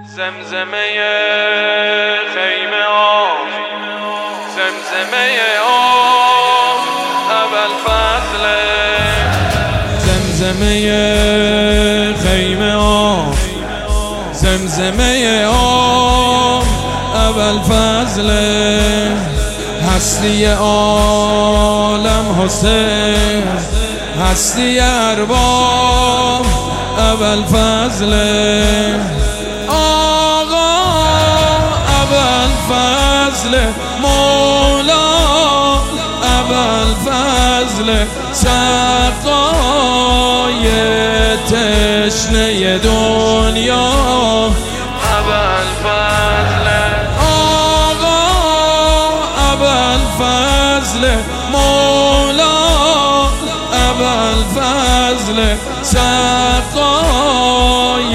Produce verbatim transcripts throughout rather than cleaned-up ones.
زمزمه خیمه آب، زمزمه آب اول فضله. زمزمه خیمه آب، زمزمه آب اول فضله. هستی عالم حسین، هستی ارباب اول فضله. آقا اول فضله، مولا اول فضله. سقای تشنه دنیا اول فضله. آقا اول فضله، مولا اول فضله. سقای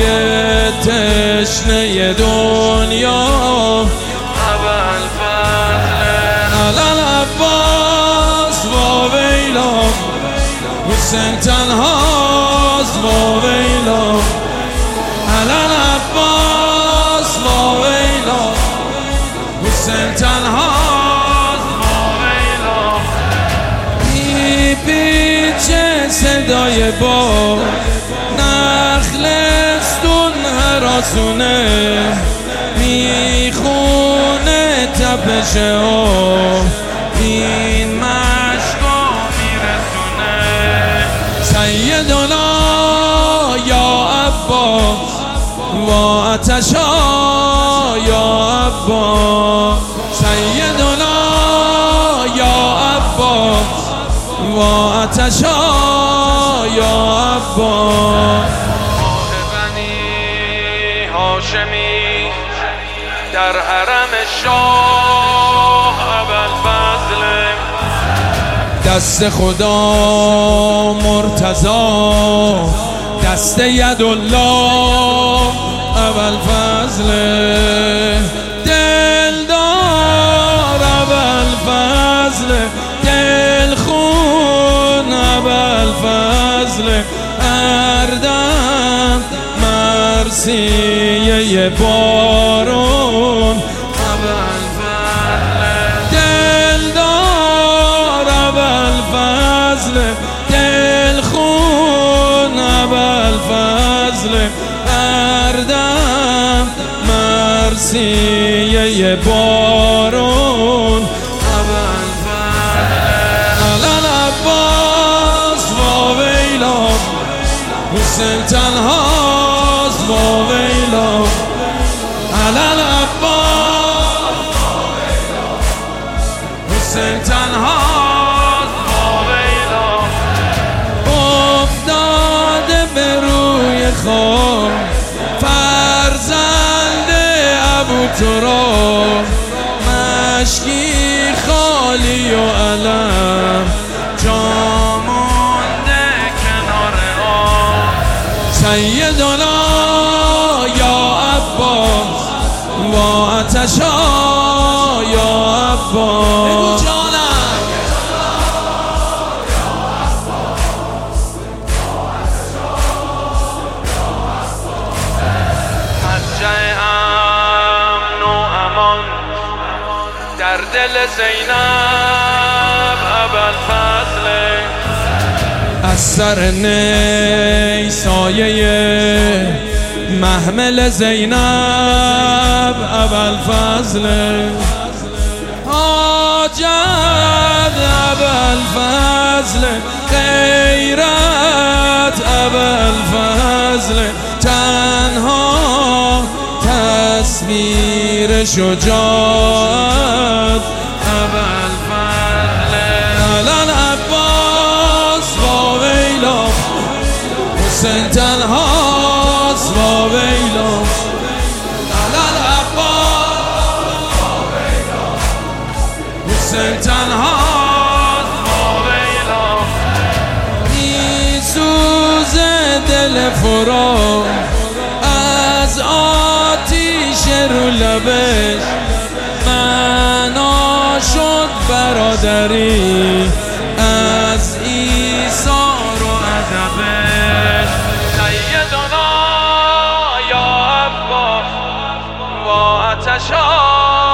تشنه دنیا اول فضله. علل عباس و ویلا، حسین تنهاست و ویلا. علل عباس و ویلا، حسین تنهاست و ویلا. میپیچه صدای با نخلستون هراسونه، میخونه تپش ها این مشکا میرسونه. سیدنا یا عباس و آتشا یا عباس. سیدنا یا عباس و آتشا یا عباس. بنی هاشمی در حرم شاه اول فضله. دست خدا مرتضی، دست یدالله اول فضله. دلدار اول فضله، دلخون اول فضله. اردم مرثیه بارون اول فضله. دلدار اول فضله، دلخون اول فضله. اردم مرثیه بارون اول فضله. علل عباس و ویلا، حسین تنهاست و ویلا. علل عباس و ویلا، حسین تنهاست و ویلا. افتاده به روی خاک فرزند ابو تراب، مشکی خالی و علم جا مونده کنار آب. سیدنا یا عباس و آتشا یا عباس. امن و امان در دل زینب اول فضله. از سر نی سایه محمل زینب اول فضله. حاجت اول فضله، غیرت اول فضله. تنها تصویر شجاعت اول فضله. علل عباس و ویلا، حسین تنهاست و ویلا. علل عباس و ویلا، حسین تنهاست و ویلا. میسوزه دل فرات از آتیش رو لبش، معنا شد برادری از ایثار و ادبش. سیدنا یا عباس با آتش